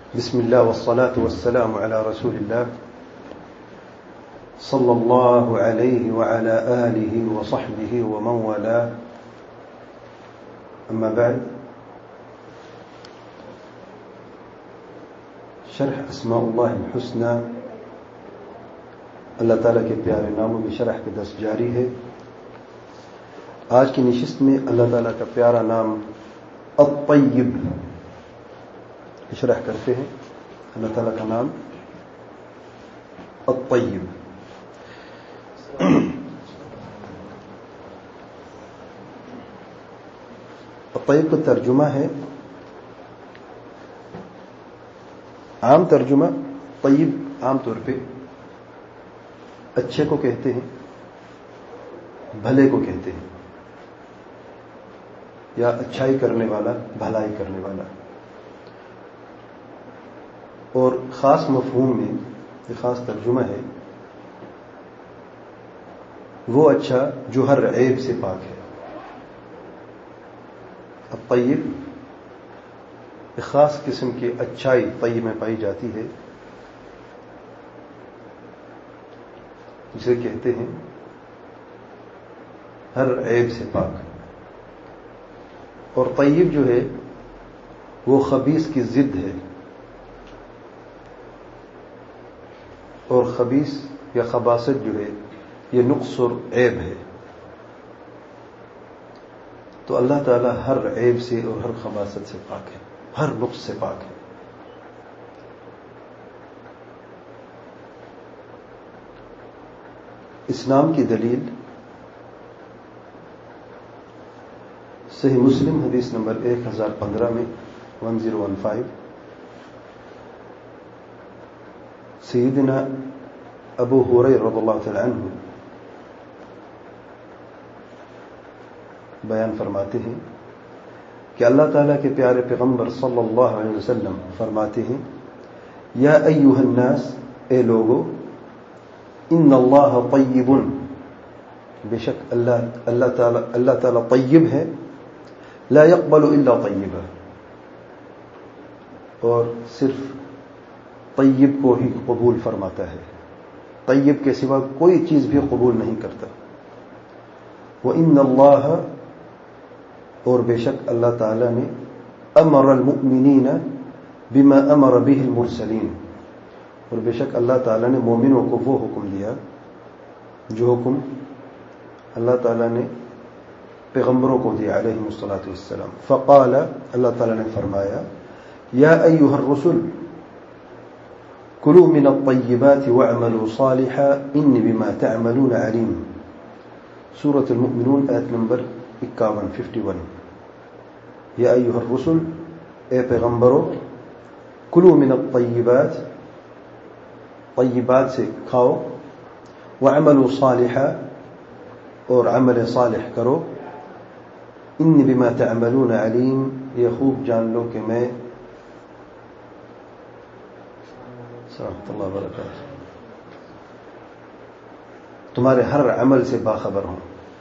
بسم الله والصلاة والسلام على رسول الله صلى الله عليه وعلى آله وصحبه ومن والاه أما بعد شرح اسماء الله الحسنى اللہ تعالیٰ کے پیارے ناموں کی شرح کے درس جاری ہے. آج کی نشست میں اللہ تعالیٰ کا پیارا نام الطیب شرح کرتے ہیں. اللہ تعالیٰ کا نام الطیب. الطیب کا ترجمہ ہے, عام ترجمہ طیب عام طور پہ اچھے کو کہتے ہیں, بھلے کو کہتے ہیں, یا اچھائی کرنے والا, بھلائی کرنے والا. اور خاص مفہوم میں یہ خاص ترجمہ ہے وہ اچھا جو ہر عیب سے پاک ہے. الطیب ایک خاص قسم کی اچھائی طیب میں پائی جاتی ہے جسے کہتے ہیں ہر عیب سے پاک. اور طیب جو ہے وہ خبیث کی ضد ہے, اور خبیث یا خباثت جو ہے یہ نقص اور عیب ہے. تو اللہ تعالیٰ ہر عیب سے اور ہر خباثت سے پاک ہے, ہر نقص سے پاک ہے. اسلام کی دلیل صحیح مسلم حدیث نمبر 1015 میں 1015 سیدنا ابو ہریرہ رضی اللہ تعالی عنہ بیان فرماتے ہیں کہ اللہ تعالیٰ کے پیارے پیغمبر صلی اللہ علیہ وسلم فرماتے ہیں, یا ایھا الناس, اے لوگو, ان اللہ طیب, بے شک اللہ تعالیٰ طیب ہے, لا يقبل الا طیبا, اور صرف طیب کو ہی قبول فرماتا ہے, طیب کے سوا کوئی چیز بھی قبول نہیں کرتا. وَإِنَّ اللَّهَ, اور بے شک اللہ تعالیٰ نے, امر المؤمنین بما امر به المرسلین, اور بے شک اللہ تعالیٰ نے مومنوں کو وہ حکم دیا جو حکم اللہ تعالیٰ نے پیغمبروں کو دیا علیہم الصلاۃ والسلام. فقال, اللہ تعالیٰ نے فرمایا, یا ایھا الرسل کلوا من الطیبات واعملوا صالحا انی بما تعملون علیم. سورۃ المؤمنون آیت نمبر 51. یا ایھا الرسل, اے پیغمبرو, کلوا من الطیبات, طیبات سے کھاؤ, وعملوا صالحا, اور عمل صالح کرو, انی بما تعملون علیم, یہ خوب جان لو کہ میں رحمۃ اللہ وبرکاتہ تمہارے ہر عمل سے باخبر ہوں.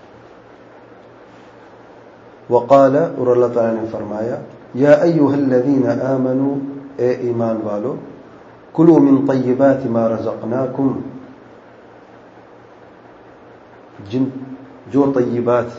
وقال, اور اللہ تعالیٰ نے فرمایا, یا ایھا الذین آمنوا, اے ایمان والو, کلوا من طیبات ما رزقناکم, جو طیبات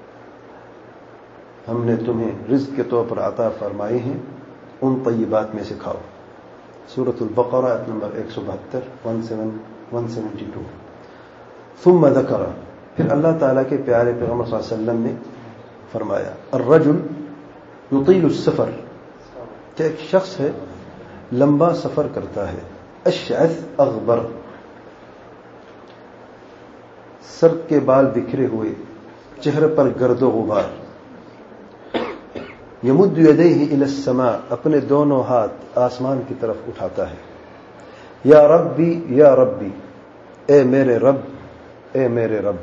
ہم نے تمہیں رزق کے طور پر عطا فرمائے ہیں ان طیبات میں سے کھاؤ. سورۃ البقرہ آیت نمبر 172 172. ثم ذکر, پھر اللہ تعالیٰ کے پیارے پیغمبر صلی اللہ علیہ وسلم نے فرمایا, الرجل یطیل السفر, کہ ایک شخص ہے لمبا سفر کرتا ہے, اشعث اغبر, سر کے بال بکھرے ہوئے, چہرے پر گرد و غبار, یمد یدیہ الی السماء, اپنے دونوں ہاتھ آسمان کی طرف اٹھاتا ہے, یا ربی یا ربی, اے میرے رب, اے میرے رب.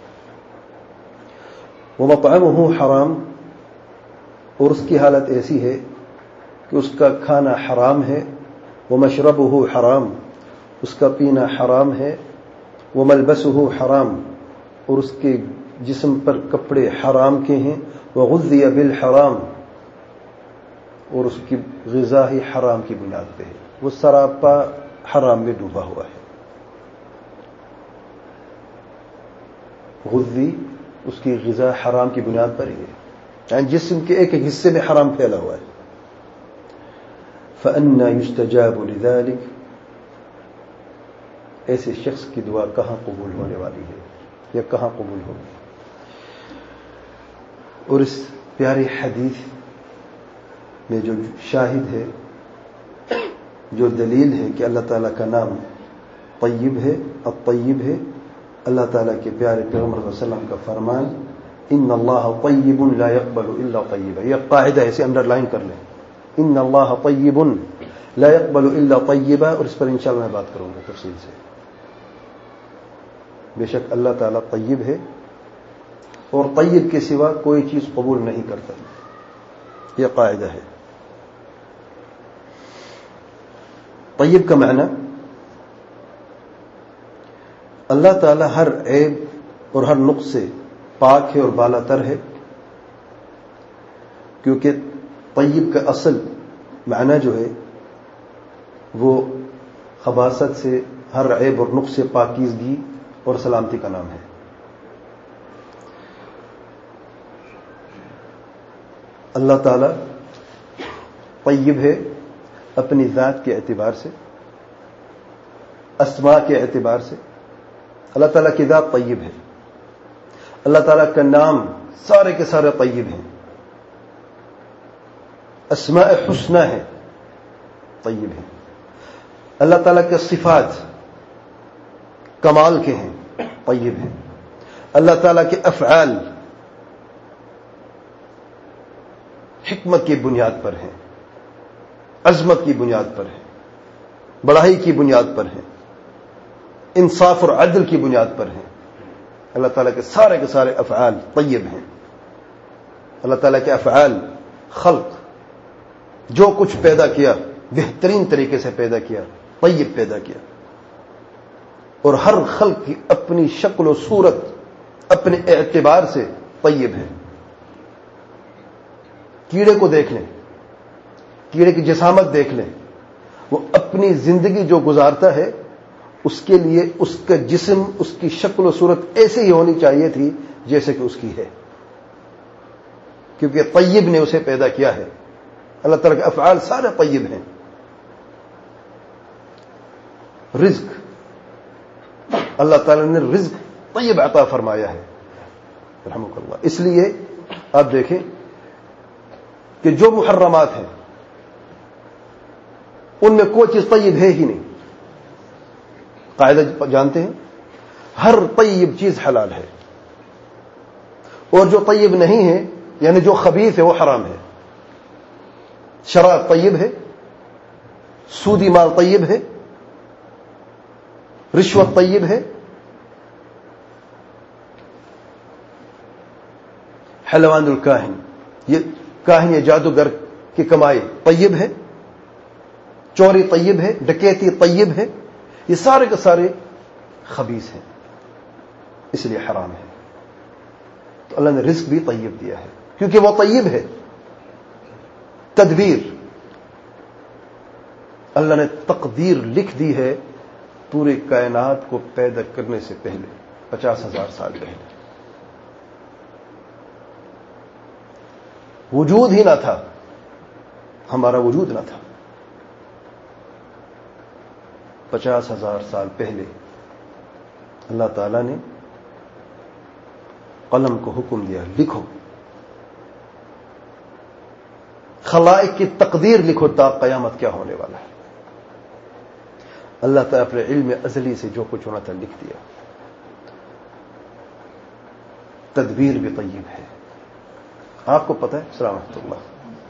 ومطعمہ حرام, اور اس کی حالت ایسی ہے کہ اس کا کھانا حرام ہے. ومشربہ حرام, اس کا پینا حرام ہے. وملبسہ حرام, اور اس کے جسم پر کپڑے حرام کے ہیں. وغذی بالحرام, اور اس کی غذا ہی حرام کی بنیاد پہ ہے، وہ سراپا حرام میں ڈوبا ہوا ہے. غذی اس کی غذا حرام کی بنیاد پر ہی ہے، یعنی جسم کے ایک ایک حصے میں حرام پھیلا ہوا ہے. فَأَنَّا يُسْتَجَابُ لِذَلِكَ، ایسے شخص کی دعا کہاں قبول ہونے والی ہے یا کہاں قبول ہوگی؟ اور اس پیاری حدیث میں جو شاہد ہے، جو دلیل ہے کہ اللہ تعالیٰ کا نام طیب ہے، الطیب ہے، اللہ تعالیٰ کے پیارے پیغمبر صلی اللہ علیہ وسلم کا فرمان ان اللہ طیب لا يقبل الا طیبا، یہ قاعدہ ہے، اسے انڈر لائن کر لیں، ان اللہ طیب لا يقبل الا طیبا، اور اس پر انشاءاللہ میں بات کروں گا تفصیل سے. بے شک اللہ تعالیٰ طیب ہے اور طیب کے سوا کوئی چیز قبول نہیں کرتا، یہ قاعدہ ہے. طیب کا معنی اللہ تعالیٰ ہر عیب اور ہر نقص سے پاک ہے اور بالا تر ہے، کیونکہ طیب کا اصل معنی جو ہے وہ خباثت سے، ہر عیب اور نقص سے پاکیزگی اور سلامتی کا نام ہے. اللہ تعالیٰ طیب ہے اپنی ذات کے اعتبار سے، اسماء کے اعتبار سے. اللہ تعالیٰ کی ذات طیب ہے، اللہ تعالیٰ کا نام سارے کے سارے طیب ہیں، اسماء حسنہ ہیں، طیب ہیں. اللہ تعالیٰ کے صفات کمال کے ہیں، طیب ہیں. اللہ تعالیٰ کے افعال حکمت کی بنیاد پر ہیں، عظمت کی بنیاد پر ہیں، بڑائی کی بنیاد پر ہیں، انصاف اور عدل کی بنیاد پر ہیں. اللہ تعالیٰ کے سارے افعال طیب ہیں. اللہ تعالیٰ کے افعال، خلق، جو کچھ پیدا کیا بہترین طریقے سے پیدا کیا، طیب پیدا کیا. اور ہر خلق کی اپنی شکل و صورت اپنے اعتبار سے طیب ہے. کیڑے کو دیکھ لیں، کیڑے کی جسامت دیکھ لیں، وہ اپنی زندگی جو گزارتا ہے اس کے لیے اس کا جسم، اس کی شکل و صورت ایسے ہی ہونی چاہیے تھی جیسے کہ اس کی ہے، کیونکہ طیب نے اسے پیدا کیا ہے. اللہ تعالیٰ کے افعال سارے طیب ہیں. رزق، اللہ تعالیٰ نے رزق طیب عطا فرمایا ہے، رحمک اللہ. اس لیے آپ دیکھیں کہ جو محرمات ہیں ان میں کوئی چیز طیب ہے ہی نہیں. قاعدہ جانتے ہیں، ہر طیب چیز حلال ہے، اور جو طیب نہیں ہے یعنی جو خبیث ہے وہ حرام ہے. شراب طیب ہے، سودی مال طیب ہے، رشوت طیب ہے، حلوان الکاہن، یہ کاہن یا جادوگر کی کمائی طیب ہے، چوری طیب ہے، ڈکیتی طیب ہے. یہ سارے کے سارے خبیث ہیں، اس لیے حرام ہے. تو اللہ نے رزق بھی طیب دیا ہے کیونکہ وہ طیب ہے. تدبیر، اللہ نے تقدیر لکھ دی ہے پورے کائنات کو پیدا کرنے سے پہلے، 50,000 سال پہلے. وجود ہی نہ تھا، ہمارا وجود نہ تھا. 50,000 سال پہلے اللہ تعالیٰ نے قلم کو حکم دیا، لکھو، خلائق کی تقدیر لکھو تا قیامت کیا ہونے والا ہے. اللہ تعالیٰ اپنے علم ازلی سے جو کچھ ہونا تھا لکھ دیا. تدبیر بھی طیب ہے. آپ کو پتہ ہے سلامت اللہ،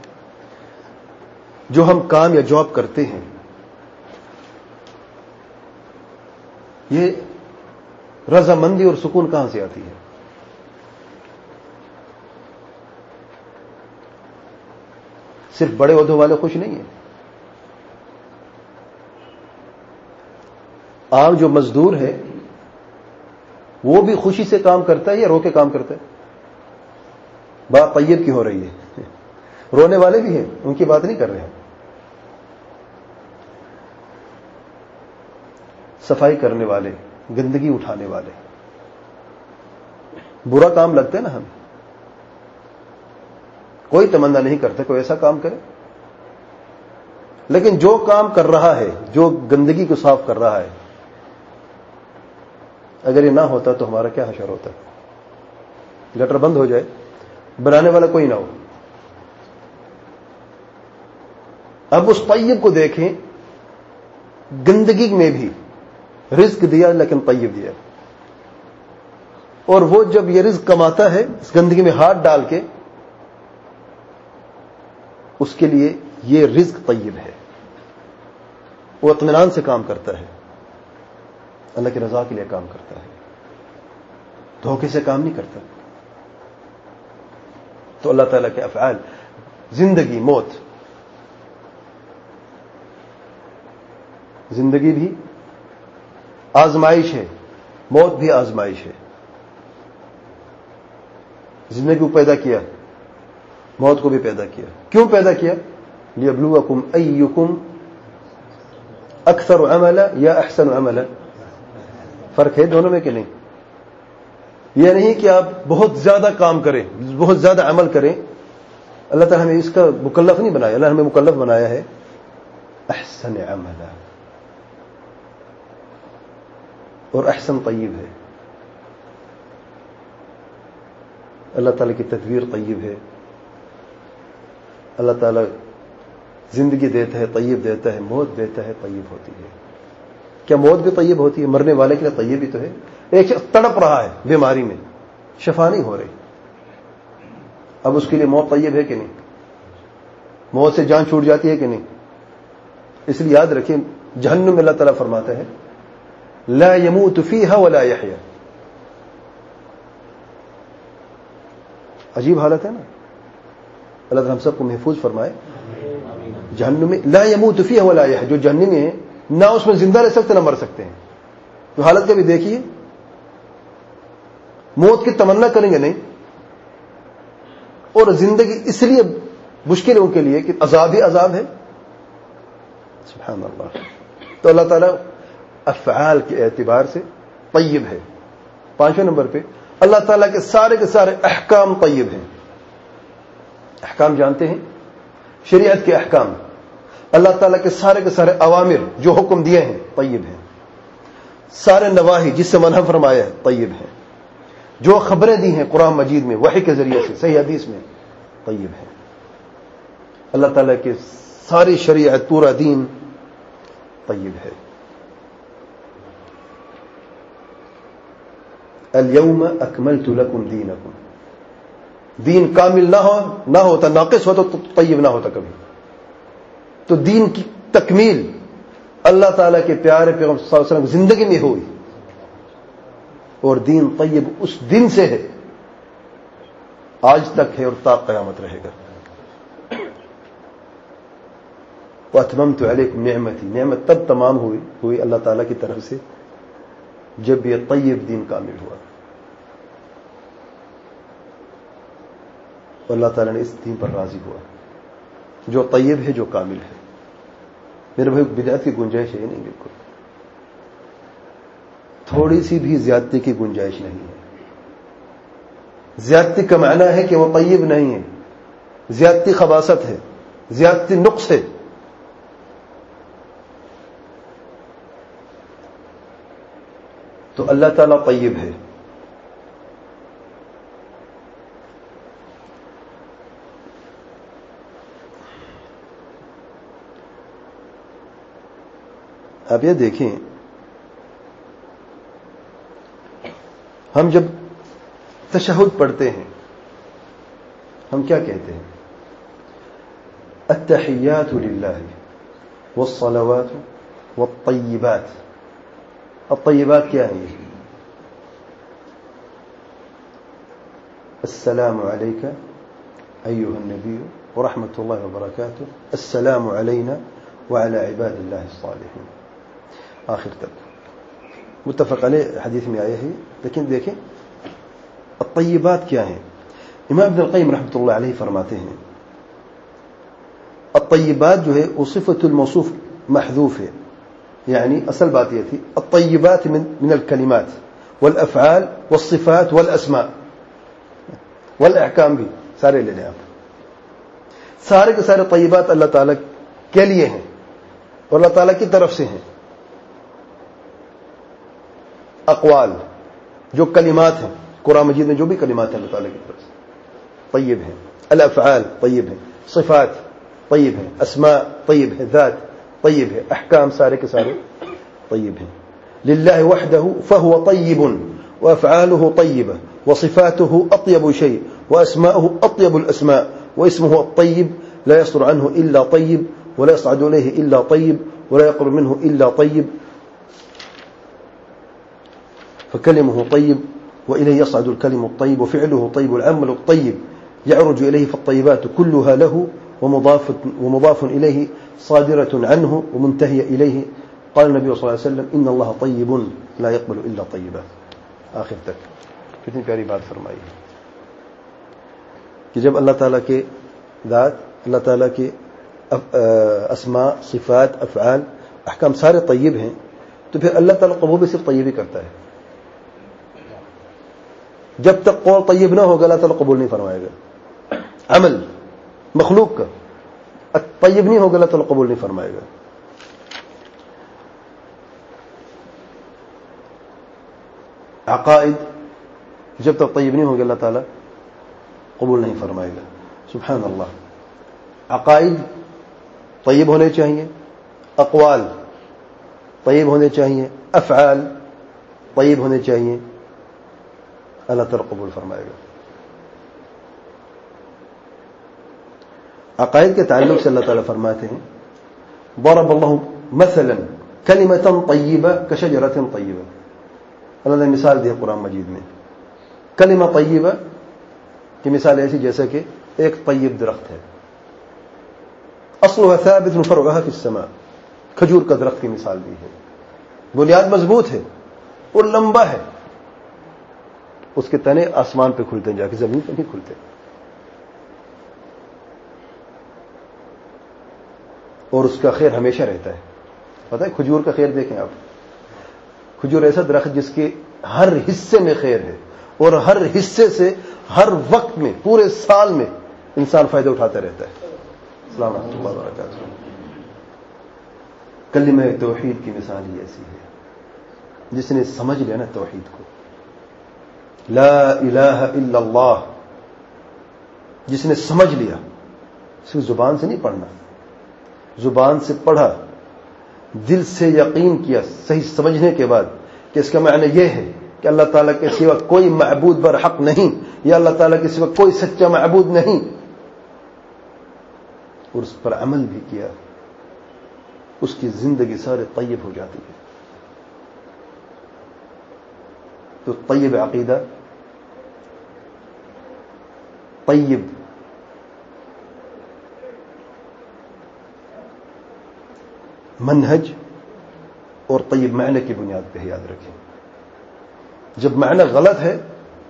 جو ہم کام یا جاب کرتے ہیں یہ رضامندی اور سکون کہاں سے آتی ہے؟ صرف بڑے عہدوں والے خوش نہیں ہیں. عام جو مزدور ہے وہ بھی خوشی سے کام کرتا ہے یا رو کے کام کرتا ہے؟ بات طیب کی ہو رہی ہے. رونے والے بھی ہیں، ان کی بات نہیں کر رہے ہیں. صفائی کرنے والے، گندگی اٹھانے والے، برا کام لگتا ہے نا ہمیں، کوئی تمنا نہیں کرتا کوئی ایسا کام کرے، لیکن جو کام کر رہا ہے، جو گندگی کو صاف کر رہا ہے، اگر یہ نہ ہوتا تو ہمارا کیا حشر ہوتا؟ گٹر بند ہو جائے، بنانے والا کوئی نہ ہو. اب اس طیب کو دیکھیں، گندگی میں بھی رزق دیا لیکن طیب دیا، اور وہ جب یہ رزق کماتا ہے اس گندگی میں ہاتھ ڈال کے، اس کے لیے یہ رزق طیب ہے، وہ اطمینان سے کام کرتا ہے، اللہ کی رضا کے لیے کام کرتا ہے، دھوکے سے کام نہیں کرتا. تو اللہ تعالیٰ کے افعال، زندگی موت، زندگی بھی آزمائش ہے، موت بھی آزمائش ہے. زندگی کو پیدا کیا، موت کو بھی پیدا کیا. کیوں پیدا کیا؟ لیبلوکم ایکم اکثر عملا یا احسن عملا. فرق ہے دونوں میں کہ نہیں؟ یہ نہیں کہ آپ بہت زیادہ کام کریں، بہت زیادہ عمل کریں. اللہ تعالیٰ ہمیں اس کا مکلف نہیں بنایا، اللہ ہمیں مکلف بنایا ہے احسن عملا، اور احسن طیب ہے. اللہ تعالیٰ کی تدبیر طیب ہے. اللہ تعالیٰ زندگی دیتا ہے، طیب دیتا ہے، موت دیتا ہے، طیب ہوتی ہے. کیا موت بھی طیب ہوتی ہے؟ مرنے والے کے لیے طیب بھی تو ہے. ایک شخص تڑپ رہا ہے بیماری میں، شفا نہیں ہو رہی، اب اس کے لیے موت طیب ہے کہ نہیں؟ موت سے جان چھوٹ جاتی ہے کہ نہیں؟ اس لیے یاد رکھیں، جہنم میں اللہ تعالیٰ فرماتا ہے لا يموت فيها ولا يحيى. عجیب حالت ہے نا. اللہ تعالیٰ ہم سب کو محفوظ فرمائے. جہنم میں لا يموت فيها ولا يحيى، جو جہنم میں نہ اس میں زندہ رہ سکتے نہ مر سکتے ہیں. تو حالت کا بھی دیکھیے، موت کی تمنا کریں گے نہیں، اور زندگی اس لیے مشکل ہے ان کے لیے کہ عذاب ہی عذاب ہے. سبحان اللہ. تو اللہ تعالیٰ افعال کے اعتبار سے طیب ہے. 5ویں نمبر پہ اللہ تعالیٰ کے سارے احکام طیب ہیں. احکام جانتے ہیں؟ شریعت کے احکام. اللہ تعالیٰ کے سارے اوامر جو حکم دیے ہیں طیب ہیں. سارے نواہی جس سے منع فرمایا ہے طیب ہیں. جو خبریں دی ہیں قرآن مجید میں وحی کے ذریعے سے، صحیح حدیث میں، طیب ہیں. اللہ تعالیٰ کے ساری شریعت، پورا دین طیب ہے. اليوم اکملت لکم دینکم. دین کامل نہ ہوتا، ناقص ہوتا تو طیب نہ ہوتا کبھی. تو دین کی تکمیل اللہ تعالیٰ کے پیارے پیغمبر صلی اللہ علیہ وسلم کی زندگی میں ہوئی، اور دین طیب اس دن سے ہے، آج تک ہے اور تا قیامت رہے گا. واتممت علیکم نعمتی. نعمت تب تمام ہوئی اللہ تعالیٰ کی طرف سے جب یہ طیب دین کامل ہوا. اللہ تعالیٰ نے اس دین پر راضی ہوا جو طیب ہے، جو کامل ہے. میرے بھائی بدعت کی گنجائش ہے نہیں، بالکل تھوڑی سی بھی زیادتی کی گنجائش نہیں ہے. زیادتی کا معنی ہے کہ وہ طیب نہیں ہے، زیادتی خباثت ہے، زیادتی نقص ہے. تو اللہ تعالیٰ طیب ہے. اب یہ دیکھیں، ہم جب تشہد پڑھتے ہیں ہم کیا کہتے ہیں؟ التحیات للہ والصلوات والطیبات. الطیبات کیا ہیں؟ السلام علیک ایھا النبی ورحمۃ اللہ وبرکاتہ، السلام علینا وعلی عباد اللہ الصالحین، آخر تک متفق علیہ حدیث میں آیا ہے. لیکن دیکھیں الطیبات کیا ہیں. امام ابن القیم رحمۃ اللہ علیہ فرماتے ہیں الطیبات جو ہے وہ صفت الموصوف محذوف ہے، یعنی اصل بات یہ تھی الطیبات من الکلمات والافعال والصفات والاسماء والاحکام بھی سارے لے لیں آپ. سارے کے سارے طیبات اللہ تعالیٰ کے لیے ہیں اور اللہ تعالیٰ کی طرف سے ہیں. اقوال جو کلمات ہیں قرآن مجید میں جو بھی کلمات ہیں اللہ تعالیٰ کی طرف سے طیب ہیں. الافعال طیب ہیں، صفات طیب ہیں، اسماء طیب ہے، ذات طیب ہے، احکام سارے کے سارے طیب ہیں. للہ وحدہ فہو طیب وافعالہ طیبہ وصفاته اطیب شیء واسماؤه اطیب الاسماء واسمه الطیب لا يصدر عنه الا طیب ولا يصعد اليه الا طیب ولا يقرب منه الا طیب فكلمه طيب وإليه يصعد الكلم الطيب وفعله طيب والعمل الطيب يعرج إليه فالطيبات كلها له ومضاف إليه صادرة عنه ومنتهية إليه. قال النبي صلى الله عليه وسلم إن الله طيب لا يقبل إلا طيبا. آخر تک کتنی پیاری بات فرمائی ہے کہ جب اللہ تعالیٰ کے ذات، اللہ تعالیٰ کے اسماء، صفات، افعال، احکام سارے طیب ہیں تو پھر اللہ تعالیٰ قبول بھی صرف طیب ہی کرتا ہے. جب تک قول طیب نہ ہوگا اللہ تعالیٰ قبول نہیں فرمائے گا. عمل مخلوق کا طیب نہیں ہوگا اللہ تعالیٰ قبول نہیں فرمائے گا. عقائد جب تک طیب نہیں ہوگا اللہ تعالیٰ قبول نہیں فرمائے گا. سبحان اللہ. عقائد طیب ہونے چاہیے، اقوال طیب ہونے چاہیے، افعال طیب ہونے چاہیے، اللہ تعالیٰ قبول فرمائے گا. عقائد کے تعلق سے اللہ تعالیٰ فرماتے ہیں ضرب اللہ مثلا کلمۃ طیبہ کشجرۃ طیبہ. اللہ نے مثال دی قرآن مجید میں کلمہ طیبہ کی مثال ایسی جیسا کہ ایک طیب درخت ہے، اصلها ثابت فرعها في السماء. کھجور کا درخت کی مثال دی ہے، بنیاد مضبوط ہے اور لمبا ہے، اس کے تنے آسمان پہ کھلتے ہیں، جا کے زمین پہ نہیں کھلتے. اور اس کا خیر ہمیشہ رہتا ہے. پتہ ہے کھجور کا خیر دیکھیں آپ، کھجور ایسا درخت جس کے ہر حصے میں خیر ہے اور ہر حصے سے ہر وقت میں پورے سال میں انسان فائدہ اٹھاتا رہتا ہے. السلام علیکم و رحمۃ اللہ وبرکاتہ. کلمہ توحید کی مثال ہی ایسی ہے، جس نے سمجھ لیا نا توحید کو، لا الہ الا اللہ، جس نے سمجھ لیا، صرف زبان سے نہیں پڑھنا، زبان سے پڑھا، دل سے یقین کیا صحیح سمجھنے کے بعد کہ اس کا معنی یہ ہے کہ اللہ تعالیٰ کے سوا کوئی معبود برحق نہیں، یا اللہ تعالیٰ کے سوا کوئی سچا معبود نہیں، اور اس پر عمل بھی کیا، اس کی زندگی سارے طیب ہو جاتی ہے. تو طیب عقیدہ، طیب منہج اور طیب معنی کی بنیاد پہ یاد رکھیں. جب معنی غلط ہے،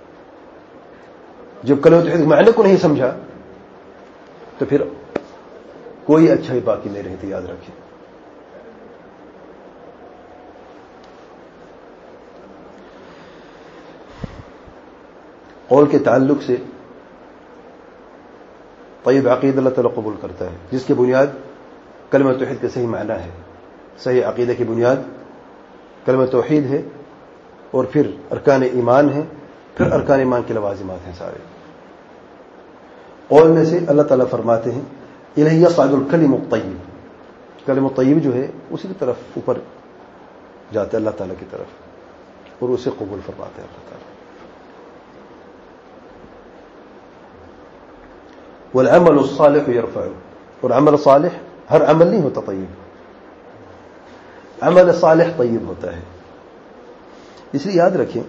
جب کلمہ توحید معنی کو نہیں سمجھا تو پھر کوئی اچھائی باقی نہیں رہتی. یاد رکھیں. قول کے تعلق سے طیب عقیدہ اللہ تعالیٰ قبول کرتا ہے، جس کی بنیاد کلمہ توحید کا صحیح معنی ہے. صحیح عقیدہ کی بنیاد کلمہ توحید ہے، اور پھر ارکان ایمان ہے، پھر ارکان ایمان کے لوازمات ہیں سارے. قول میں سے اللہ تعالیٰ فرماتے ہیں الیہ یصعد الکلم الطیب. کلمہ الطیب جو ہے اسی کی طرف اوپر جاتا ہے اللہ تعالیٰ کی طرف، اور اسے قبول فرماتے ہیں اللہ تعالیٰ. والعمل الصالح يرفعه. اور عمل صالح ہر عمل نہیں ہوتا طیب، عمل صالح طیب ہوتا ہے. اس لیے یاد رکھیں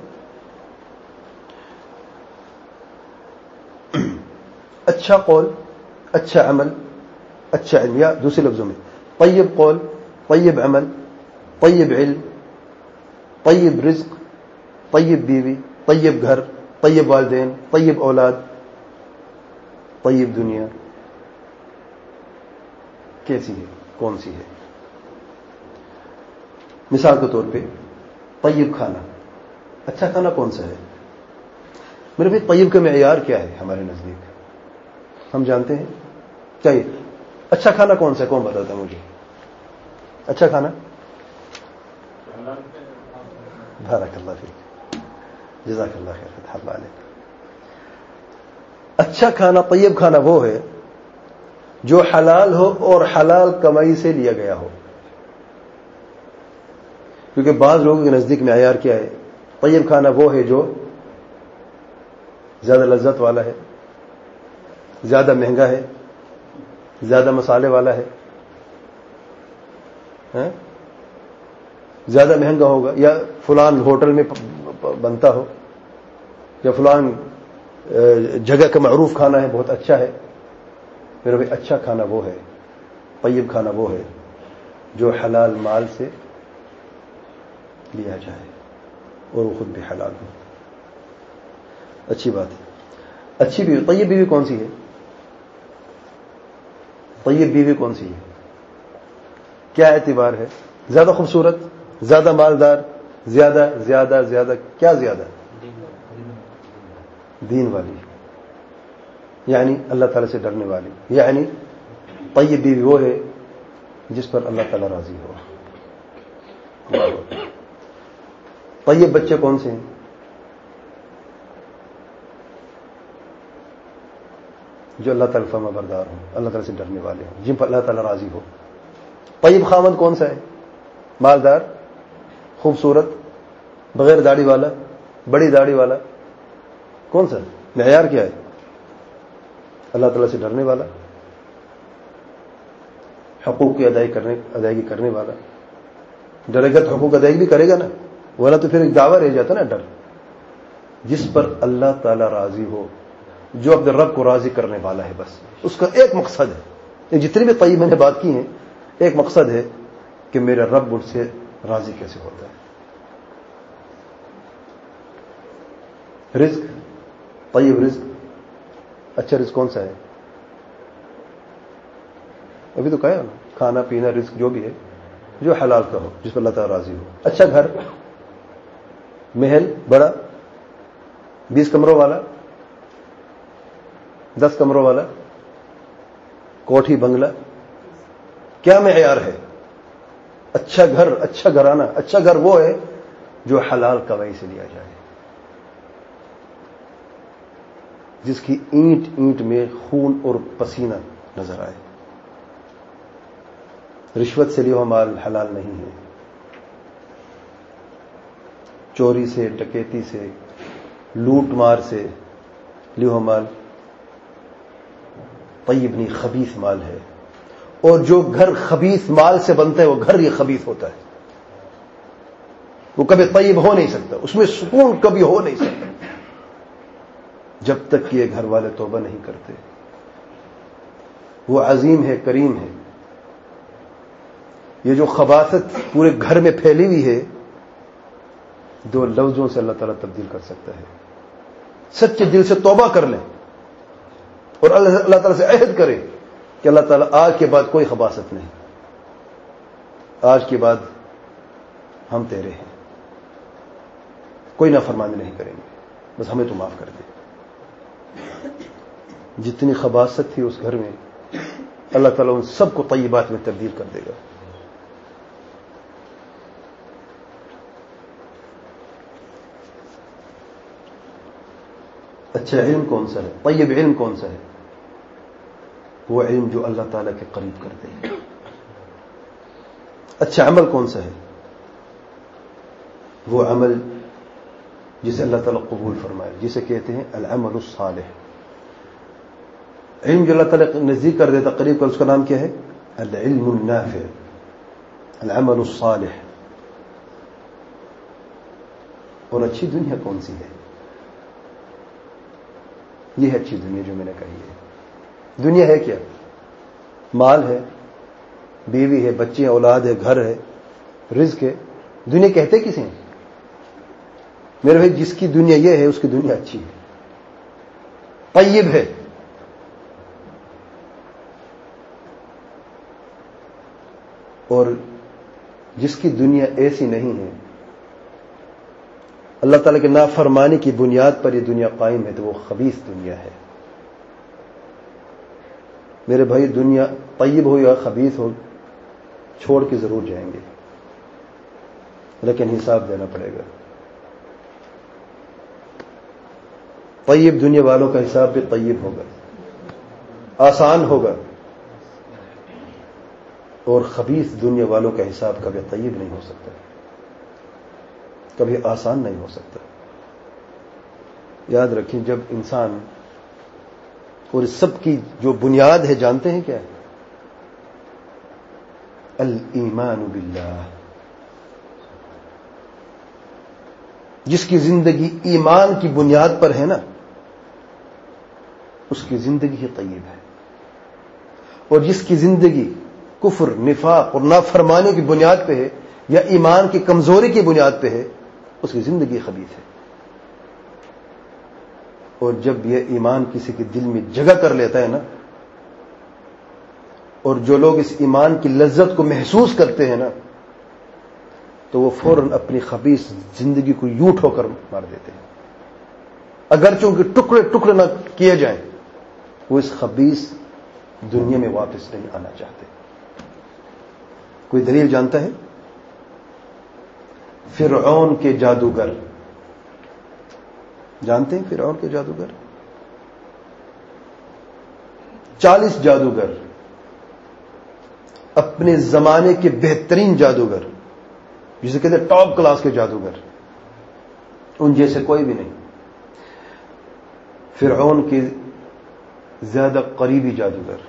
اچھا قول، اچھا عمل، اچھا علم، یا دوسرے لفظوں میں طیب قول، طیب عمل، طیب علم، طیب رزق، طیب بیوی، طیب گھر، طیب والدین، طیب اولاد، طیب دنیا، کیسی ہے، کون سی ہے؟ مثال کے طور پہ طیب کھانا، اچھا کھانا کون سا ہے؟ میرے بھائی طیب کا معیار کیا ہے ہمارے نزدیک؟ ہم جانتے ہیں چاہیے اچھا کھانا کون سا ہے؟ کون بتاتا ہے مجھے اچھا کھانا؟ بارک اللہ فیک، جزاک اللہ خیر، فتح اللہ علیک۔ اچھا کھانا، طیب کھانا وہ ہے جو حلال ہو اور حلال کمائی سے لیا گیا ہو، کیونکہ بعض لوگوں کے نزدیک معیار کیا ہے؟ طیب کھانا وہ ہے جو زیادہ لذت والا ہے، زیادہ مہنگا ہے، زیادہ مسالے والا ہے، زیادہ مہنگا ہوگا، یا فلان ہوٹل میں بنتا ہو، یا فلان جگہ کا معروف کھانا ہے، بہت اچھا ہے۔ میرے بھائی اچھا کھانا وہ ہے، طیب کھانا وہ ہے جو حلال مال سے لیا جائے اور وہ خود بھی حلال ہو۔ اچھی بات ہے۔ اچھی بیوی، طیب بیوی کون سی ہے؟ طیب بیوی کون سی ہے؟ کیا اعتبار ہے؟ زیادہ خوبصورت، زیادہ مالدار، زیادہ زیادہ زیادہ کیا زیادہ؟ دین والی، یعنی اللہ تعالیٰ سے ڈرنے والی، یعنی طیب بیوی وہ ہے جس پر اللہ تعالیٰ راضی ہو۔ طیب بچے کون سے ہیں؟ جو اللہ تعالیٰ فرما بردار ہوں، اللہ تعالیٰ سے ڈرنے والے ہوں، جن پر اللہ تعالیٰ راضی ہو۔ طیب خاوند کون سا ہے؟ مالدار، خوبصورت، بغیر داڑھی والا، بڑی داڑھی والا، کون سا؟ معیار کیا ہے؟ اللہ تعالیٰ سے ڈرنے والا، حقوق کی ادائیگی کرنے والا۔ ڈرے گا تو حقوق ادائیگی بھی کرے گا نا، ورنہ تو پھر ایک دعویٰ رہ جاتا نا ڈر۔ جس پر اللہ تعالیٰ راضی ہو، جو اپنے رب کو راضی کرنے والا ہے، بس اس کا ایک مقصد ہے۔ یہ جتنی بھی طیب میں نے بات کی ہیں، ایک مقصد ہے کہ میرا رب مجھ سے راضی کیسے ہوتا ہے۔ رزق، طیب رزق، اچھا رزق کون سا ہے؟ ابھی تو کہا نا، کھانا پینا رزق جو بھی ہے جو حلال کا ہو، جس پر اللہ تعالیٰ راضی ہو۔ اچھا گھر، محل بڑا، 20 کمروں والا، 10 کمروں والا، کوٹھی بنگلہ، کیا معیار ہے؟ اچھا گھر، اچھا گھرانہ، اچھا گھر وہ ہے جو حلال کمائی سے لیا جائے، جس کی اینٹ اینٹ میں خون اور پسینہ نظر آئے۔ رشوت سے لیا مال حلال نہیں ہے، چوری سے، ڈکیتی سے، لوٹ مار سے لیا مال طیب نہیں، خبیث مال ہے۔ اور جو گھر خبیث مال سے بنتا ہے وہ گھر یہ خبیث ہوتا ہے، وہ کبھی طیب ہو نہیں سکتا، اس میں سکون کبھی ہو نہیں سکتا جب تک کہ یہ گھر والے توبہ نہیں کرتے۔ وہ عظیم ہے، کریم ہے۔ یہ جو خباثت پورے گھر میں پھیلی ہوئی ہے، 2 لفظوں سے اللہ تعالیٰ تبدیل کر سکتا ہے۔ سچے دل سے توبہ کر لیں اور اللہ تعالیٰ سے عہد کرے کہ اللہ تعالیٰ آج کے بعد کوئی خباثت نہیں، آج کے بعد ہم تیرے ہیں، کوئی نافرمانی نہیں کریں گے، بس ہمیں تو معاف کر دے۔ جتنی خباثت تھی اس گھر میں، اللہ تعالیٰ ان سب کو طیبات میں تبدیل کر دے گا۔ اچھا علم کون سا ہے؟ طیب علم کون سا ہے؟ وہ علم جو اللہ تعالیٰ کے قریب کر دے۔ اچھا عمل کون سا ہے؟ وہ عمل جسے اللہ تعالیٰ قبول فرمائے، جسے کہتے ہیں العمل الصالح۔ علم جو اللہ تعالیٰ نزدیک کر دیتا، قریب کر، اس کا نام کیا ہے؟ العلم النافع، العمل الصالح۔ اور اچھی دنیا کون سی ہے؟ یہ ہے اچھی دنیا جو میں نے کہی ہے۔ دنیا ہے کیا؟ مال ہے، بیوی ہے، بچے ہیں، اولاد ہے، گھر ہے، رزق ہے۔ دنیا کہتے کسے ہیں؟ میرے بھائی جس کی دنیا یہ ہے اس کی دنیا اچھی ہے، طیب ہے۔ اور جس کی دنیا ایسی نہیں ہے، اللہ تعالیٰ کے نافرمانی کی بنیاد پر یہ دنیا قائم ہے، تو وہ خبیث دنیا ہے۔ میرے بھائی، دنیا طیب ہو یا خبیث ہو، چھوڑ کے ضرور جائیں گے، لیکن حساب دینا پڑے گا۔ طیب دنیا والوں کا حساب بھی طیب ہوگا، آسان ہوگا، اور خبیث دنیا والوں کا حساب کبھی طیب نہیں ہو سکتا، کبھی آسان نہیں ہو سکتا۔ یاد رکھیں، جب انسان، اور اس سب کی جو بنیاد ہے جانتے ہیں کیا ہے؟ الایمان باللہ۔ جس کی زندگی ایمان کی بنیاد پر ہے نا، اس کی زندگی ہی طیب ہے، اور جس کی زندگی کفر، نفاق اور نافرمانی کی بنیاد پہ ہے، یا ایمان کی کمزوری کی بنیاد پہ ہے، اس کی زندگی خبیث ہے۔ اور جب یہ ایمان کسی کے دل میں جگہ کر لیتا ہے نا، اور جو لوگ اس ایمان کی لذت کو محسوس کرتے ہیں نا، تو وہ فوراً اپنی خبیث زندگی کو یوں ٹھو کر مار دیتے ہیں، اگرچہ ان کے ٹکڑے ٹکڑے نہ کیے جائیں، وہ اس خبیث دنیا میں واپس نہیں آنا چاہتے۔ کوئی دلیل جانتا ہے؟ فرعون کے جادوگر، جانتے ہیں فرعون کے جادوگر؟ 40 جادوگر، اپنے زمانے کے بہترین جادوگر، جسے کہتے ہیں ٹاپ کلاس کے جادوگر، ان جیسے کوئی بھی نہیں۔ فرعون کے زیادہ قریبی جادوگر۔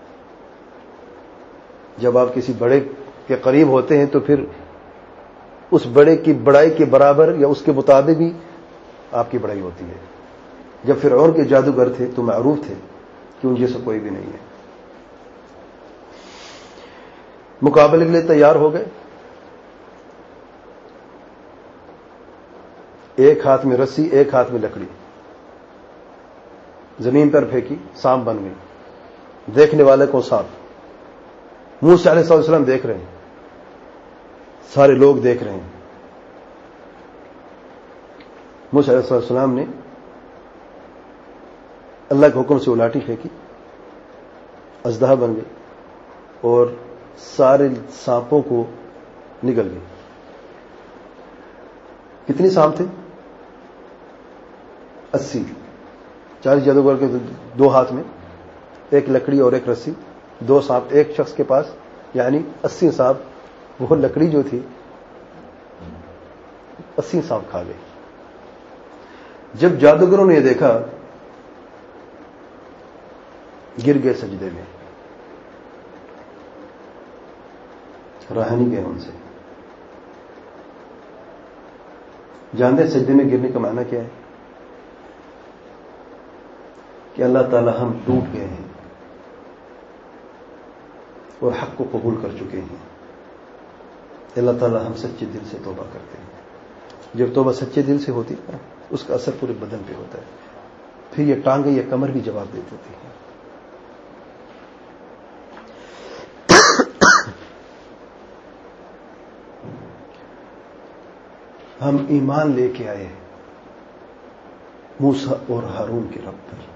جب آپ کسی بڑے کے قریب ہوتے ہیں تو پھر اس بڑے کی بڑائی کے برابر یا اس کے مطابق بھی آپ کی بڑائی ہوتی ہے۔ جب فرعون کے جادوگر تھے تو معروف تھے کہ ان جیسا کوئی بھی نہیں ہے۔ مقابلے کے لیے تیار ہو گئے، ایک ہاتھ میں رسی، ایک ہاتھ میں لکڑی، زمین پر پھینکی، سانپ بن گئی، دیکھنے والے کو سانپ۔ موسیٰ علیہ السلام دیکھ رہے ہیں، سارے لوگ دیکھ رہے ہیں۔ موسیٰ علیہ السلام نے اللہ کے حکم سے وہ لاٹھی پھینکی، اژدہا بن گئی اور سارے سانپوں کو نگل گئی۔ کتنی سانپ تھے؟ 80۔ 40 جادوگر کے 2 ہاتھ میں ایک لکڑی اور ایک رسی، 2 سانپ ایک شخص کے پاس، یعنی 80 سانپ۔ وہ لکڑی جو تھی 80 سانپ کھا گئی۔ جب جادوگروں نے یہ دیکھا، گر گئے سجدے میں، رہا نہیں گئے ان سے۔ جانتے ہیں سجدے میں گرنے کا معنی کیا ہے؟ کہ اللہ تعالی ہم ٹوٹ گئے ہیں اور حق کو قبول کر چکے ہیں۔ اللہ تعالی ہم سچے دل سے توبہ کرتے ہیں۔ جب توبہ سچے دل سے ہوتی ہے اس کا اثر پورے بدن پہ ہوتا ہے، پھر یہ ٹانگیں، یہ کمر بھی جواب دے دیتی ہے۔ ہم ایمان لے کے آئے موسیٰ اور ہارون کے رب پر۔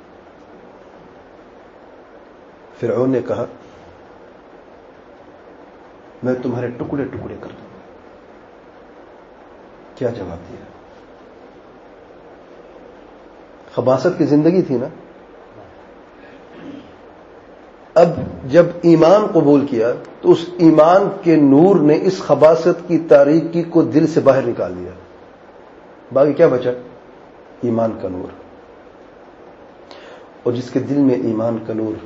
فرعون نے کہا میں تمہارے ٹکڑے ٹکڑے کر دوں گا۔ کیا جواب دیا؟ خباثت کی زندگی تھی نا۔ اب جب ایمان قبول کیا تو اس ایمان کے نور نے اس خباثت کی تاریکی کو دل سے باہر نکال دیا۔ باقی کیا بچا؟ ایمان کا نور۔ اور جس کے دل میں ایمان کا نور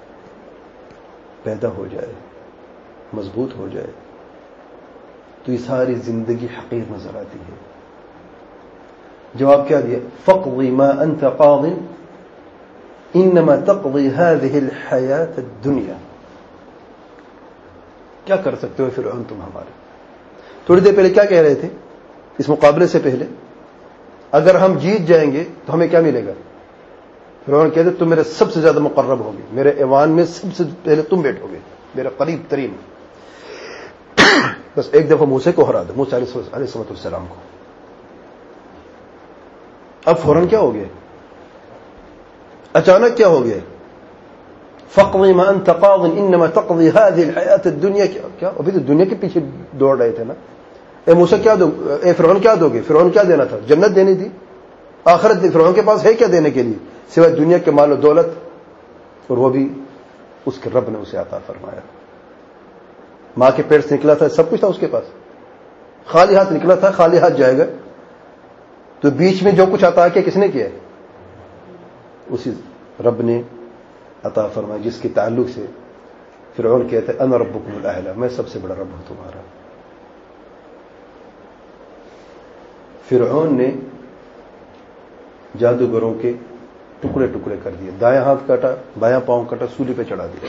پیدا ہو جائے، مضبوط ہو جائے، تو یہ ساری زندگی حقیر نظر آتی ہے۔ جواب کیا دیا؟ فَاقْضِ مَا أَنْتَ قَاضٍ إِنَّمَا تَقْضِي هَذِهِ الْحَيَاةَ الدُّنْيَا۔ کیا کر سکتے ہو فرعون تم ہمارے؟ تھوڑی دیر پہلے کیا کہہ رہے تھے اس مقابلے سے پہلے؟ اگر ہم جیت جائیں گے تو ہمیں کیا ملے گا؟ فرعون کہتے تم میرے سب سے زیادہ مقرب ہوگے، میرے ایوان میں سب سے پہلے تم بیٹھو گے، میرا قریب ترین۔ بس ایک دفعہ موسیٰ کو ہرا دو، موسیٰ علیہ السلام کو. اب فوراً کیا ہو گیا؟ اچانک کیا ہو گیا؟ فَاقْضِ مَا أَنْتَ قَاضٍ إِنَّمَا تَقْضِي هَذِهِ الْحَيَاةَ الدُّنْيَا. کیا ابھی تو دنیا کے پیچھے دوڑ رہے تھے نا. اے موسیٰ کیا دو، اے فرعون کیا دو گے؟ فرعون کیا دینا تھا؟ جنت دینی تھی. آخرت فرعون کے پاس ہے کیا دینے کے لیے سوائے دنیا کے مال و دولت؟ اور وہ بھی اس کے رب نے اسے عطا فرمایا. ماں کے پیٹ سے نکلا تھا، سب کچھ تھا اس کے پاس، خالی ہاتھ نکلا تھا، خالی ہاتھ جائے گا. تو بیچ میں جو کچھ عطا کیا کس نے کیا؟ اسی رب نے عطا فرمایا، جس کے تعلق سے فرعون کہتے ہیں انا ربکم الاعلی، میں سب سے بڑا رب ہوں تمہارا. فرعون نے جادوگروں کے ٹکڑے ٹکڑے کر دیے، دایاں ہاتھ کاٹا، بایاں پاؤں کاٹا، سولی پہ چڑھا دیا.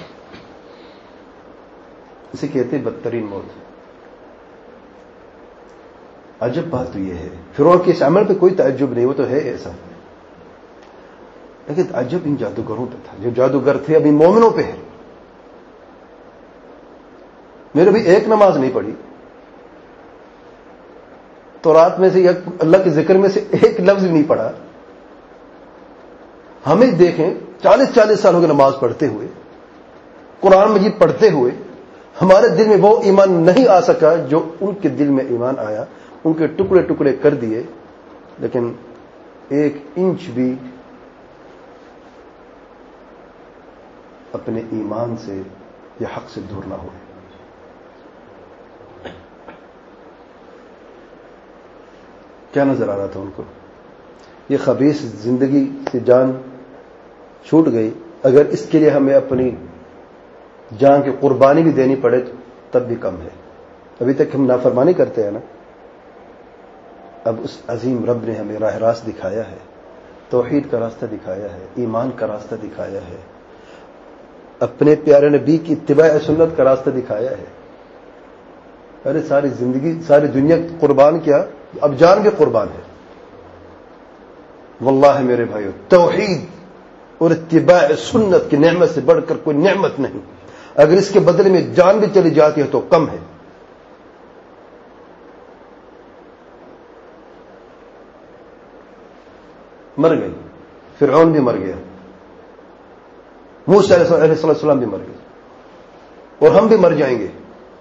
اسے کہتے ہیں بدترین موت. عجب بات تو یہ ہے، فرعون کے اس عمل پہ کوئی تعجب نہیں، وہ تو ہے ایسا، لیکن عجب ان جادوگروں پہ تھا. جو جادوگر تھے اب ان مومنوں پہ ہے. میں نے بھی ایک نماز نہیں پڑھی تو رات میں سے یا اللہ کے ذکر میں سے ایک لفظ نہیں پڑھا. ہمیں دیکھیں 40 سال ہو گئے نماز پڑھتے ہوئے، قرآن مجید پڑھتے ہوئے، ہمارے دل میں وہ ایمان نہیں آ سکا جو ان کے دل میں ایمان آیا. ان کے ٹکڑے ٹکڑے کر دیے، لیکن ایک انچ بھی اپنے ایمان سے یا حق سے دور نہ ہوئے. کیا نظر آ رہا تھا ان کو؟ یہ خبیث زندگی سے جان چھوٹ گئی. اگر اس کے لیے ہمیں اپنی جان کی قربانی بھی دینی پڑے تو تب بھی کم ہے. ابھی تک ہم نافرمانی کرتے ہیں نا. اب اس عظیم رب نے ہمیں راہ راست دکھایا ہے، توحید کا راستہ دکھایا ہے، ایمان کا راستہ دکھایا ہے، اپنے پیارے نبی کی اتباع سنت کا راستہ دکھایا ہے. ارے ساری زندگی ساری دنیا قربان کیا، اب جان بھی قربان ہے. واللہ میرے بھائیو، توحید اور اتباع سنت کی نعمت سے بڑھ کر کوئی نعمت نہیں. اگر اس کے بدلے میں جان بھی چلی جاتی ہے تو کم ہے. مر گئی، فرعون بھی مر گیا، موسیٰ علیہ السلام بھی مر گئے، اور ہم بھی مر جائیں گے.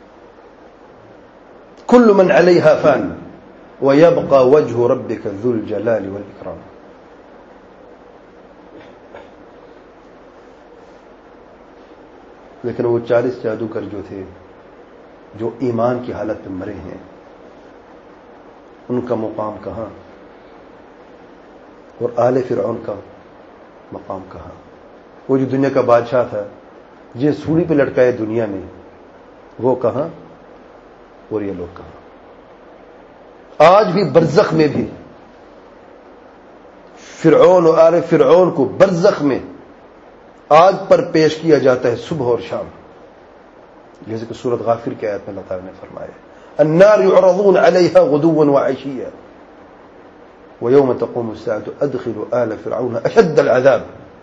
کل من علیہا فان ویبقى وجہ ربک ذو الجلال والاکرام. لیکن وہ 40 جادوگر جو تھے، جو ایمان کی حالت میں مرے ہیں، ان کا مقام کہاں؟ اور آل فرعون کا مقام کہاں؟ وہ جو دنیا کا بادشاہ تھا، جس سولی پہ لٹکائے دنیا میں، وہ کہاں اور یہ لوگ کہاں؟ آج بھی برزخ میں بھی فرعون اور آل فرعون کو برزخ میں آگ پر پیش کیا جاتا ہے صبح اور شام، جیسے کہ سورۃ غافر کی آیت میں اللہ تعالیٰ نے فرمایا النار يعرضون عليها غدوا وعشيا ويوم تقوم الساعة ادخلوا آل فرعون اشد العذاب.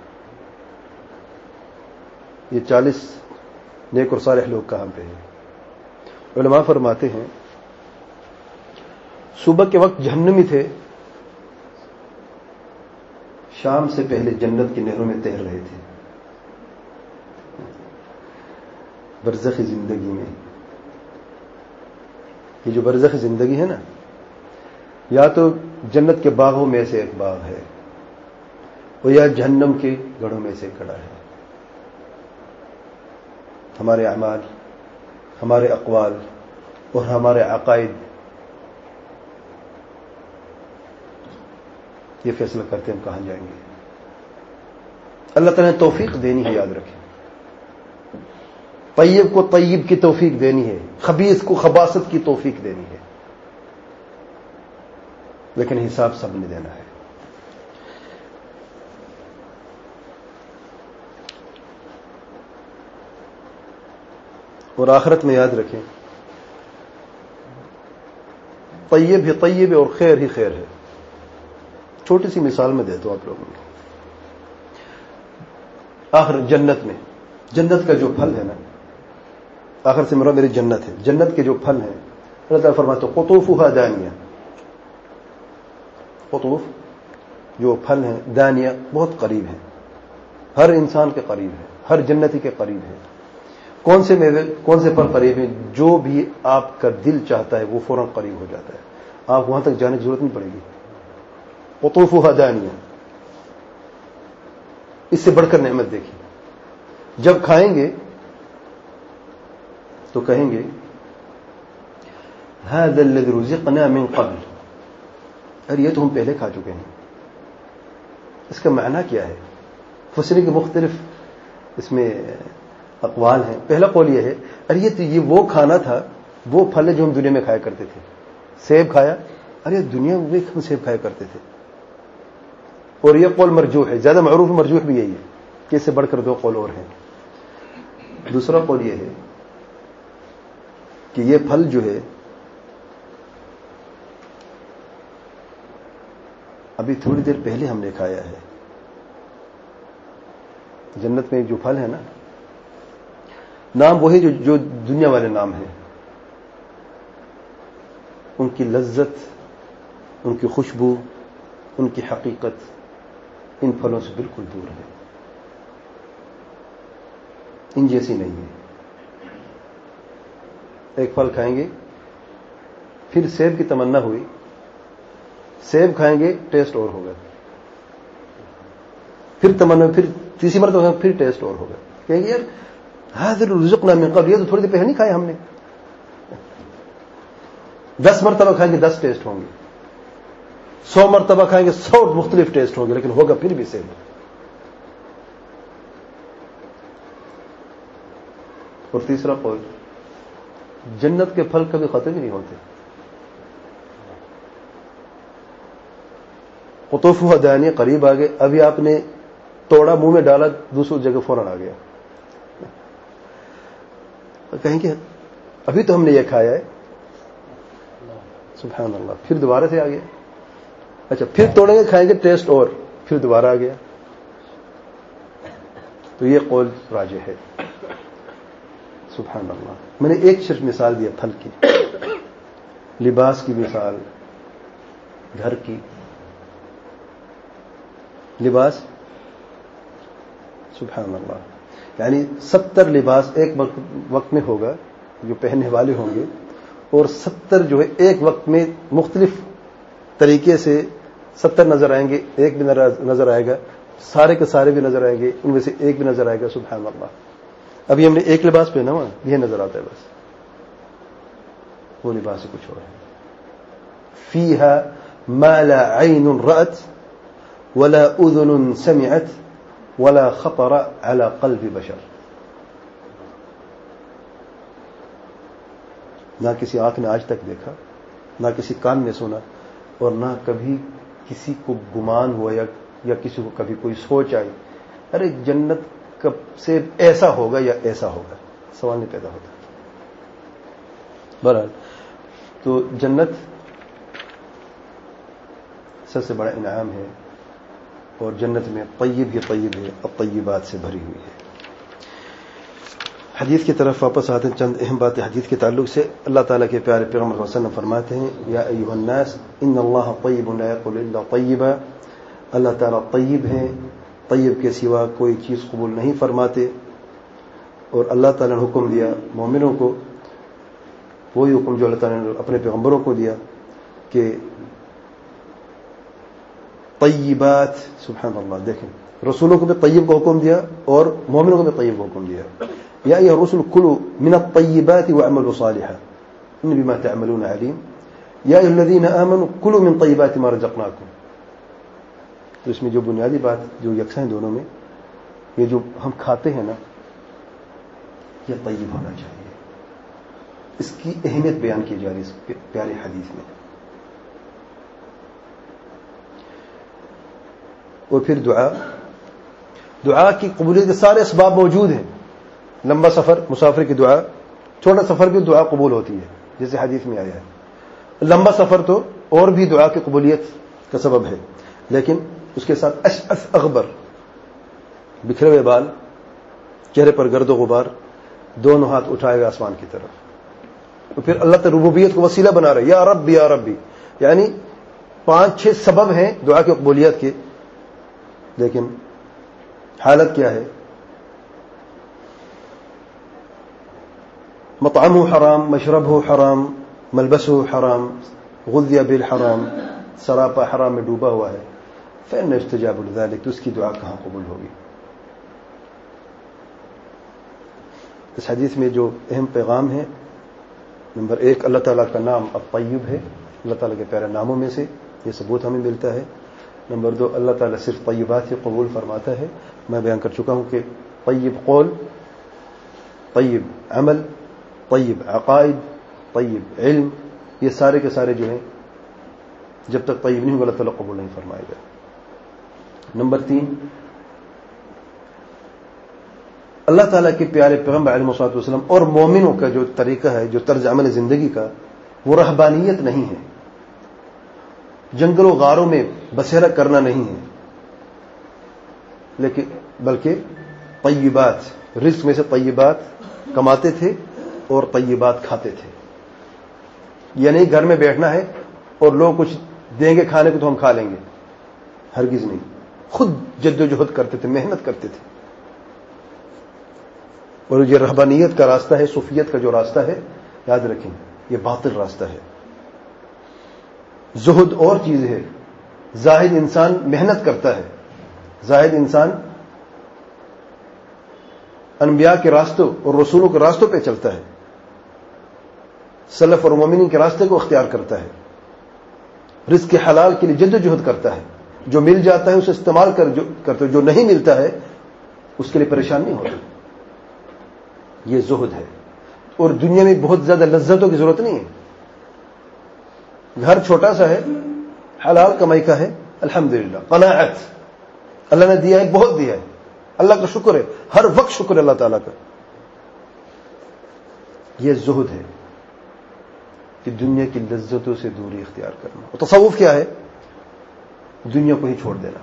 یہ 40 نیک اور صالح لوگ کہاں پہ ہیں؟ علماء فرماتے ہیں صبح کے وقت جہنمی تھے، شام سے پہلے جنت کی نہروں میں تیر رہے تھے. برزخی زندگی میں یہ جو برزخی زندگی ہے نا، یا تو جنت کے باغوں میں سے ایک باغ ہے، اور یا جہنم کے گڑھوں میں سے کھڑا ہے. ہمارے اعمال، ہمارے اقوال اور ہمارے عقائد یہ فیصلہ کرتے ہیں ہم کہاں جائیں گے. اللہ تعالیٰ نے توفیق دینی ہے، یاد رکھیں. طیب کو طیب کی توفیق دینی ہے، خبیث کو خباثت کی توفیق دینی ہے، لیکن حساب سب نے دینا ہے. اور آخرت میں یاد رکھیں طیب ہی طیب ہے اور خیر ہی خیر ہے. چھوٹی سی مثال میں دیتا ہوں آپ لوگوں کو. آخر جنت میں، جنت کا جو پھل ہے نا، آخر سے مراد میری جنت ہے، جنت کے جو پھل ہیں اللہ تعالیٰ فرماتے ہیں قطوفها دانیہ. قطوف جو پھل ہیں، دانیہ بہت قریب ہیں، ہر انسان کے قریب ہے، ہر جنتی کے قریب ہے. کون سے میوے، کون سے پھل قریب ہیں؟ جو بھی آپ کا دل چاہتا ہے وہ فوراً قریب ہو جاتا ہے، آپ وہاں تک جانے کی ضرورت نہیں پڑے گی. قطوفها دانیہ، اس سے بڑھ کر نعمت دیکھیے. جب کھائیں گے تو کہیں گے هذا الذي رزقنا من قبل، ارے یہ تو ہم پہلے کھا چکے ہیں. اس کا معنی کیا ہے؟ مفسرین کے مختلف اس میں اقوال ہیں. پہلا قول یہ ہے ارے یہ وہ کھانا تھا، وہ پھل ہے جو ہم دنیا میں کھایا کرتے تھے. سیب کھایا، ارے دنیا میں ہم سیب کھایا کرتے تھے. اور یہ قول مرجوح ہے، زیادہ معروف مرجوح بھی یہی ہے کہ اس سے بڑھ کر دو قول اور ہیں. دوسرا قول یہ ہے کہ یہ پھل جو ہے ابھی تھوڑی دیر پہلے ہم نے کھایا ہے. جنت میں جو پھل ہے نا، نام وہی جو دنیا والے نام ہیں، ان کی لذت، ان کی خوشبو، ان کی حقیقت ان پھلوں سے بالکل دور ہے، ان جیسی نہیں ہے. ایک پھل کھائیں گے پھر سیب کی تمنا ہوئی، سیب کھائیں گے ٹیسٹ اور ہوگا، پھر تمنا، پھر تیسری مرتبہ پھر ٹیسٹ اور ہوگا. کہیں گے یار حاضر رزقنا من قبل، یہ تو تھوڑی دیر پہلے نہیں کھایا ہم نے. 10 مرتبہ کھائیں گے 10 ٹیسٹ ہوں گے، 100 مرتبہ کھائیں گے 100 مختلف ٹیسٹ ہوں گے، لیکن ہوگا پھر بھی سیب. اور تیسرا قول، جنت کے پھل کبھی ختم ہی نہیں ہوتے. قطوفها دانیہ، قریب آ گئے، ابھی آپ نے توڑا منہ میں ڈالا، دوسری جگہ فوراً آ گیا. کہیں گے ابھی تو ہم نے یہ کھایا ہے، سبحان اللہ، پھر دوبارہ سے آ گیا. اچھا پھر توڑیں گے کھائیں گے ٹیسٹ اور، پھر دوبارہ آ گیا. تو یہ قول راجح ہے. سبحان اللہ. میں نے ایک صرف مثال دیا پھل کی، لباس کی مثال، گھر کی. لباس سبحان اللہ، یعنی 70 لباس ایک وقت میں ہوگا جو پہننے والے ہوں گے، اور 70 جو ہے ایک وقت میں مختلف طریقے سے 70 نظر آئیں گے. ایک بھی نظر آئے گا، سارے کے سارے بھی نظر آئیں گے، ان میں سے ایک بھی نظر آئے گا. سبحان اللہ. ابھی ہم نے ایک لباس پہنا ہوا، یہ نظر آتا ہے بس، وہ لباس سے کچھ اور ہے. فیہا ما لا عین رأت ولا اذن سمعت ولا خطر على قلب بشر. نہ کسی آنکھ نے آج تک دیکھا، نہ کسی کان نے سنا، اور نہ کبھی کسی کو گمان ہوا یا کسی کو کبھی کوئی سوچ آئی ارے جنت کب سے ایسا ہوگا یا ایسا ہوگا، سوال نہیں پیدا ہوتا. بہرحال تو جنت سب سے بڑا انعام ہے، اور جنت میں طیب ہی طیب ہے، الطیبات سے بھری ہوئی ہے. حدیث کی طرف واپس آتے ہیں. چند اہم باتیں حدیث کے تعلق سے. اللہ تعالیٰ کے پیارے پیغمبر صلی اللہ علیہ وسلم فرماتے ہیں یا ایھا الناس ان اللہ طیب لا یقبل الا طیبا. اللہ تعالیٰ طیب ہیں، طیب کے سوا کوئی چیز قبول نہیں فرماتے. اور اللہ تعالیٰ نے حکم دیا مومنوں کو، وہی حکم جو اللہ تعالیٰ نے اپنے پیغمبروں کو دیا کہ طیبات. سبحان اللہ. دیکھیں رسولوں کو بھی طیب کا حکم دیا اور مومنوں کو بھی طیب کا حکم دیا. یا ایھا الرسل کلوا من الطیبات واعملوا صالحا ان بما تعملون علیم. یا ایھا الذین آمنوا کلوا من طیبات ما رزقناکم. تو اس میں جو بنیادی بات جو یکساں دونوں میں، یہ جو ہم کھاتے ہیں نا، یہ طیب ہونا چاہیے. اس کی اہمیت بیان کی جا رہی ہے اس پیاری حدیث میں. اور پھر دعا کی قبولیت کے سارے اسباب موجود ہیں. لمبا سفر، مسافر کی دعا، چھوٹا سفر بھی دعا قبول ہوتی ہے جیسے حدیث میں آیا ہے. لمبا سفر تو اور بھی دعا کی قبولیت کا سبب ہے، لیکن اس کے ساتھ اشعث اغبر، بکھرے ہوئے بال، چہرے پر گرد و غبار، دونوں ہاتھ اٹھائے گا آسمان کی طرف. تو پھر اللہ تعالی ربوبیت کو وسیلہ بنا رہے یا رب یا ربی، یعنی 5-6 سبب ہیں دعا کی قبولیت کے، لیکن حالت کیا ہے؟ مطعمہ حرام، مشربہ حرام، ملبسہ حرام، غذی بالحرام، سراپا حرام میں ڈوبا ہوا ہے، فإن يستجاب لذلك، تو اس کی دعا کہاں قبول ہوگی؟ اس حدیث میں جو اہم پیغام ہے، نمبر 1 اللہ تعالیٰ کا نام الطیب ہے، اللہ تعالیٰ کے پیارے ناموں میں سے یہ ثبوت ہمیں ملتا ہے۔ نمبر 2 اللہ تعالیٰ صرف طیبات ہی قبول فرماتا ہے۔ میں بیان کر چکا ہوں کہ طیب قول، طیب عمل، طیب عقائد، طیب علم، یہ سارے کے سارے جو ہیں جب تک طیب نہیں ہوگا اللہ تعالیٰ قبول نہیں فرمائے گا۔ نمبر 3 اللہ تعالیٰ کے پیارے پیغمبر علیہ الصلوۃ والسلام اور مومنوں کا جو طریقہ ہے، جو طرز عمل زندگی کا، وہ رہبانیت نہیں ہے، جنگل و غاروں میں بسیرا کرنا نہیں ہے، لیکن بلکہ طیبات، رزق میں سے طیبات کماتے تھے اور طیبات کھاتے تھے۔ یہ نہیں گھر میں بیٹھنا ہے اور لوگ کچھ دیں گے کھانے کو تو ہم کھا لیں گے، ہرگز نہیں، خود جد و جہد کرتے تھے، محنت کرتے تھے۔ اور یہ رہبانیت کا راستہ ہے، صوفیت کا جو راستہ ہے، یاد رکھیں یہ باطل راستہ ہے۔ زہد اور چیز ہے، زاہد انسان محنت کرتا ہے، زاہد انسان انبیاء کے راستوں اور رسولوں کے راستوں پہ چلتا ہے، سلف اور مومنین کے راستے کو اختیار کرتا ہے، رزق کے حلال کے لیے جد و جہد کرتا ہے، جو مل جاتا ہے اسے استعمال کرتے، جو نہیں ملتا ہے اس کے لیے پریشان نہیں ہوتا۔ یہ زہد ہے۔ اور دنیا میں بہت زیادہ لذتوں کی ضرورت نہیں ہے، گھر چھوٹا سا ہے، حلال کمائی کا ہے، الحمدللہ، قناعت، اللہ نے دیا ہے، بہت دیا ہے، اللہ کا شکر ہے، ہر وقت شکر ہے اللہ تعالیٰ کا۔ یہ زہد ہے کہ دنیا کی لذتوں سے دوری اختیار کرنا۔ اور تصوف کیا ہے؟ دنیا کو ہی چھوڑ دینا۔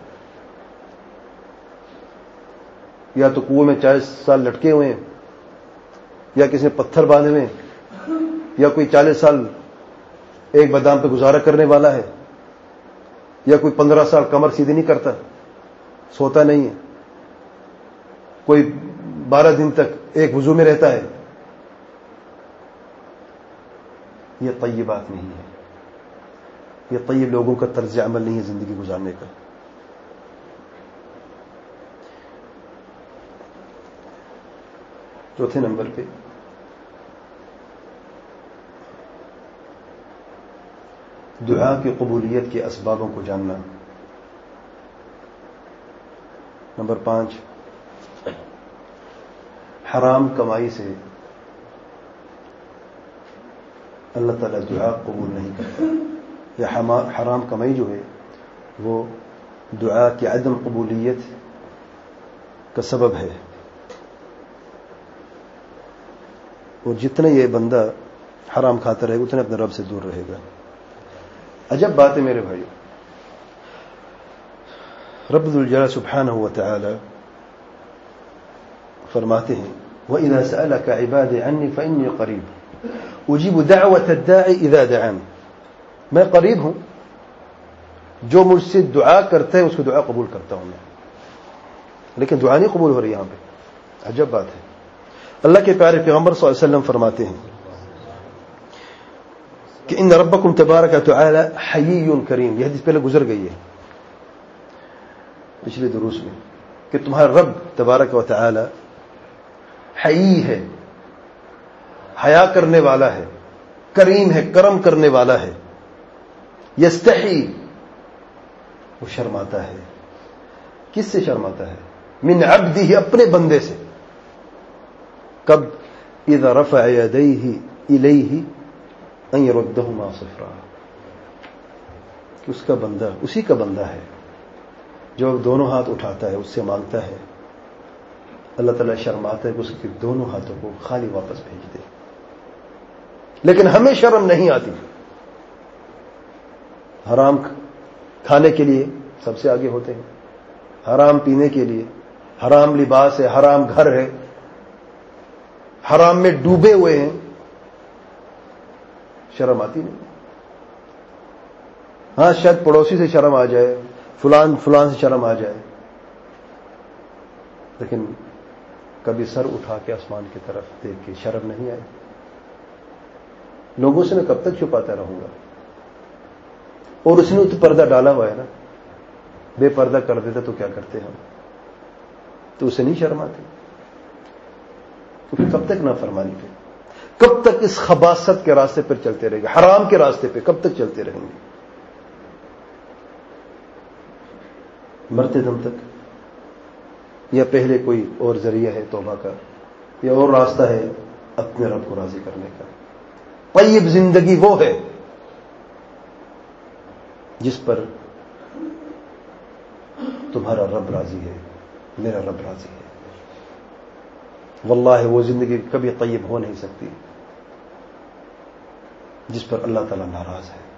یا تو کنویں میں 40 سال لٹکے ہوئے ہیں، یا کسی نے پتھر باندھے ہوئے ہیں، یا کوئی 40 سال ایک بادام پہ گزارا کرنے والا ہے، یا کوئی 15 سال کمر سیدھی نہیں کرتا، سوتا نہیں ہے، کوئی 12 دن تک ایک وضو میں رہتا ہے۔ یہ طیبات نہیں ہے، یہ طیب لوگوں کا طرز عمل نہیں ہے زندگی گزارنے کا۔ چوتھے نمبر پہ دعا کی قبولیت کے اسبابوں کو جاننا۔ نمبر 5 حرام کمائی سے اللہ تعالیٰ دعا قبول نہیں کرتا۔ یہ حرام کمائی جو ہے وہ دعا کی عدم قبولیت کا سبب ہے، اور جتنا یہ بندہ حرام کھاتا رہے گا اتنا اپنے رب سے دور رہے گا۔ عجب بات ہے میرے بھائیو، رب ذوالجلال سبحانہ وتعالی فرماتے ہیں وَإِذَا سَأَلَكَ عِبَادِي عَنِّي فَإِنِّي قَرِيبٌ أُجِيبُ دَعْوَةَ الدَّاعِ إِذَا دَعَانِ، میں قریب ہوں، جو مجھ سے دعا کرتا ہے اس کو دعا قبول کرتا ہوں میں۔ لیکن دعا نہیں قبول ہو رہی یہاں پہ، عجب بات ہے۔ اللہ کے پیارے پیغمبر صلی اللہ علیہ وسلم فرماتے ہیں کہ ان ربکم تبارک وتعالی حیی کریم، یہ حدیث پہلے گزر گئی ہے پچھلے دروس میں، کہ تمہارا رب تبارک وتعالی حیی ہے، حیا کرنے والا ہے، کریم ہے، کرم کرنے والا ہے، یستحی، وہ شرماتا ہے۔ کس سے شرماتا ہے؟ من عبدہ، اپنے بندے سے۔ کب؟ اذا رفع یدیہ الیہ ان یردہما صفرا، کہ اس کا بندہ، اسی کا بندہ ہے جو دونوں ہاتھ اٹھاتا ہے، اس سے مانگتا ہے، اللہ تعالیٰ شرماتا ہے کہ اس کے دونوں ہاتھوں کو خالی واپس بھیج دے۔ لیکن ہمیں شرم نہیں آتی، حرام کھانے کے لیے سب سے آگے ہوتے ہیں، حرام پینے کے لیے، حرام لباس ہے، حرام گھر ہے، حرام میں ڈوبے ہوئے ہیں، شرم آتی نہیں. ہاں شاید پڑوسی سے شرم آ جائے, فلان سے شرم آ جائے, لیکن کبھی سر اٹھا کے آسمان کی طرف دیکھ کے شرم نہیں آئی. لوگوں سے میں کب تک چھپاتا رہوں گا؟ اور اس نے تو پردہ ڈالا ہوا ہے نا, بے پردہ کر دیتا تو کیا کرتے ہم؟ تو اسے نہیں شرم آتی؟ تو پھر کب تک نافرمانی پہ, کب تک اس خباثت کے راستے پر چلتے رہیں گے, حرام کے راستے پہ کب تک چلتے رہیں گے؟ مرتے دم تک؟ یا پہلے کوئی اور ذریعہ ہے توبہ کا, یا اور راستہ ہے اپنے رب کو راضی کرنے کا؟ طیب زندگی وہ ہے جس پر تمہارا رب راضی ہے, میرا رب راضی ہے. واللہ وہ زندگی کبھی طیب ہو نہیں سکتی جس پر اللہ تعالیٰ ناراض ہے.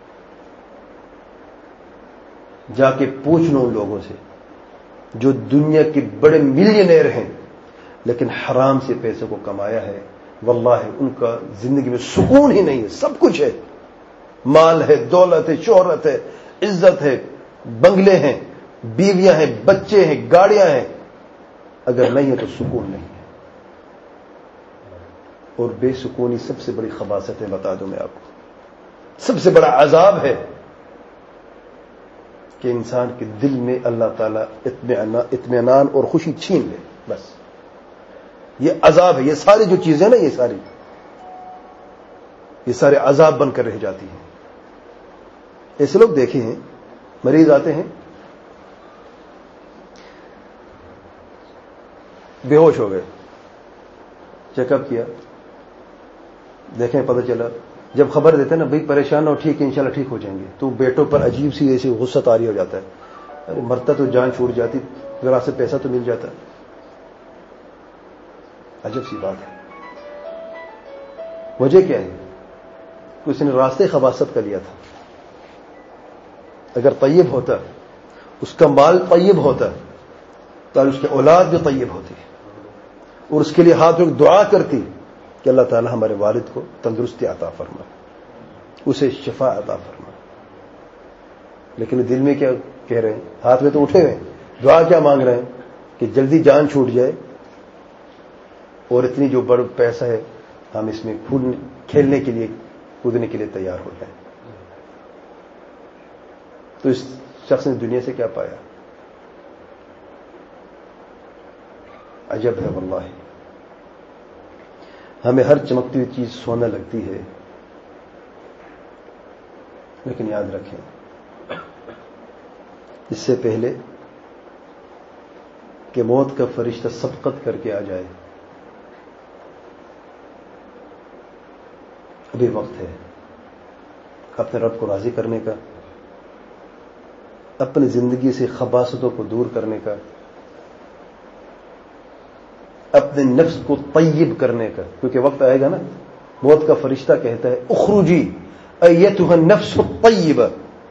جا کے پوچھ لو ان لوگوں سے جو دنیا کے بڑے ملینئر ہیں لیکن حرام سے پیسے کو کمایا ہے, واللہ ان کا زندگی میں سکون ہی نہیں ہے. سب کچھ ہے, مال ہے, دولت ہے, شہرت ہے, عزت ہے, بنگلے ہیں, بیویاں ہیں, بچے ہیں, گاڑیاں ہیں, اگر نہیں ہے تو سکون نہیں ہے. اور بے سکونی سب سے بڑی خباثت ہے, بتا دوں میں آپ کو. سب سے بڑا عذاب ہے کہ انسان کے دل میں اللہ تعالیٰ اطمینان اور خوشی چھین لے. بس یہ عذاب ہے. یہ ساری جو چیزیں نا, یہ سارے عذاب بن کر رہ جاتی ہیں. ایسے لوگ دیکھے ہیں, مریض آتے ہیں بے ہوش ہو گئے, چیک اپ کیا, دیکھیں پتہ چلا, جب خبر دیتے نا بھائی پریشان ہو, ٹھیک ہے انشاءاللہ ٹھیک ہو جائیں گے, تو بیٹوں پر عجیب سی ایسی غصہ طاری ہو جاتا ہے. ارے مرتا تو جان چھوٹ جاتی, ذرا سے پیسہ تو مل جاتا. عجب سی بات ہے. وجہ کیا ہے؟ اس نے راستے خباثت کا لیا تھا. اگر طیب ہوتا, اس کا مال طیب ہوتا, تو اس کی اولاد بھی طیب ہوتی اور اس کے لیے ہاتھ رکھ دعا کرتی کہ اللہ تعالی ہمارے والد کو تندرستی عطا فرما, اسے شفا عطا فرما. لیکن دل میں کیا کہہ رہے ہیں؟ ہاتھ میں تو اٹھے ہوئے, دعا کیا مانگ رہے ہیں کہ جلدی جان چھوٹ جائے اور اتنی جو بڑا پیسہ ہے ہم اس میں کھیلنے کے لیے, کودنے کے لیے تیار ہو جائیں. تو اس شخص نے دنیا سے کیا پایا؟ عجب ہے واللہ. ہمیں ہر چمکتی ہوئی چیز سونا لگتی ہے, لیکن یاد رکھیں اس سے پہلے کہ موت کا فرشتہ سبقت کر کے آ جائے, ابھی وقت ہے اپنے رب کو راضی کرنے کا, اپنی زندگی سے خباثتوں کو دور کرنے کا, اپنے نفس کو طیب کرنے کا. کیونکہ وقت آئے گا نا, موت کا فرشتہ کہتا ہے اخرجی ایتها النفس الطیبہ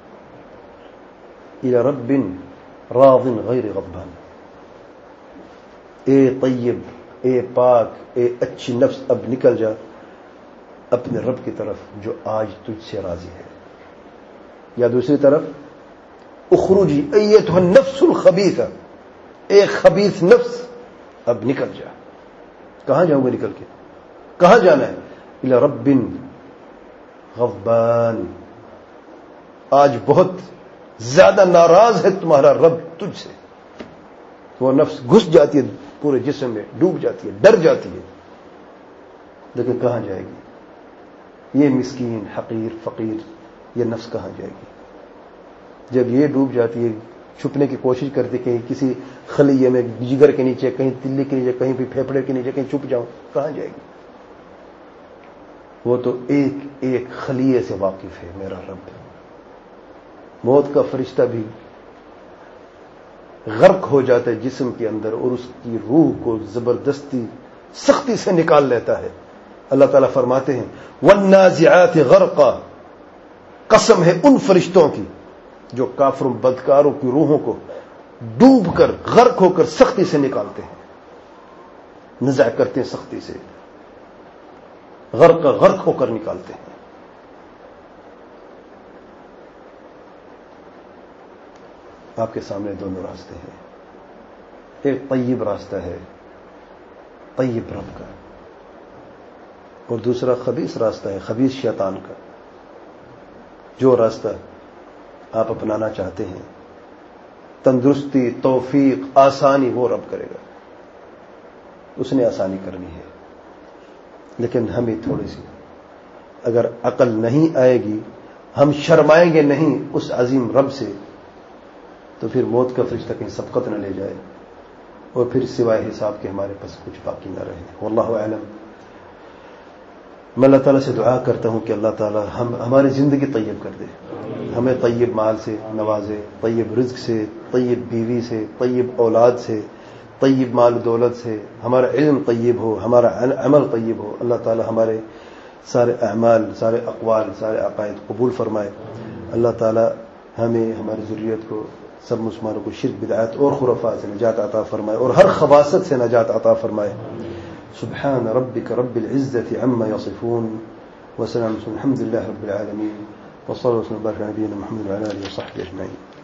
الی رب راض غیر غضبان. اے طیب, اے پاک, اے اچھی نفس, اب نکل جا اپنے رب کی طرف جو آج تجھ سے راضی ہے. یا دوسری طرف اخرجی ایتها النفس الخبیثہ, اے خبیث نفس اب نکل جا. کہاں جاؤں گا نکل کے؟ کہاں جانا ہے؟ الی رب غضبان, آج بہت زیادہ ناراض ہے تمہارا رب تجھ سے. وہ نفس گھس جاتی ہے پورے جسم میں, ڈوب جاتی ہے, ڈر جاتی ہے, لیکن کہاں جائے گی؟ یہ مسکین, حقیر, فقیر, یہ نفس کہاں جائے گی؟ جب یہ ڈوب جاتی ہے, چھپنے کی کوشش کرتی, کہیں کسی خلیے میں, جگر کے نیچے, کہیں تلی کے نیچے, کہیں بھی پھیپھڑے کے نیچے, کہیں چھپ جاؤں, کہاں جائے گی؟ وہ تو ایک ایک خلیے سے واقف ہے میرا رب. موت کا فرشتہ بھی غرق ہو جاتا ہے جسم کے اندر اور اس کی روح کو زبردستی سختی سے نکال لیتا ہے. اللہ تعالیٰ فرماتے ہیں والنازعات غرقا, قسم ہے ان فرشتوں کی جو کافروں بدکاروں کی روحوں کو ڈوب کر, غرق ہو کر سختی سے نکالتے ہیں, نزع کرتے ہیں سختی سے, غرق ہو کر نکالتے ہیں. آپ کے سامنے دونوں راستے ہیں. ایک طیب راستہ ہے طیب رب کا، اور دوسرا خبیث راستہ ہے خبیث شیطان کا. جو راستہ آپ اپنانا چاہتے ہیں، تندرستی، توفیق، آسانی، وہ رب کرے گا. اس نے آسانی کرنی ہے، لیکن ہمیں تھوڑی سی اگر عقل نہیں آئے گی، ہم شرمائیں گے نہیں اس عظیم رب سے، تو پھر موت کا فرشتہ کہیں سبقت نہ لے جائے اور پھر سوائے حساب کے ہمارے پاس کچھ باقی نہ رہے. واللہ اعلم. میں اللہ تعالیٰ سے دعا کرتا ہوں کہ اللہ تعالیٰ ہماری زندگی طیب کر دے، ہمیں طیب مال سے نوازے، طیب رزق سے، طیب بیوی سے، طیب اولاد سے، طیب مال و دولت سے. ہمارا علم طیب ہو، ہمارا عمل طیب ہو. اللہ تعالیٰ ہمارے سارے اعمال، سارے اقوال، سارے عقائد قبول فرمائے. اللہ تعالیٰ ہمیں، ہماری ذریت کو، سب مسلمانوں کو شرک، بدعات اور خرافات سے نجات عطا فرمائے اور ہر خباثت سے نجات عطا فرمائے. سبحان ربك رب العزة عما يصفون وسلام الحمد لله رب العالمين وصلى الله وسلم وبارك على نبينا محمد وعلى آله وصحبه أجمعين.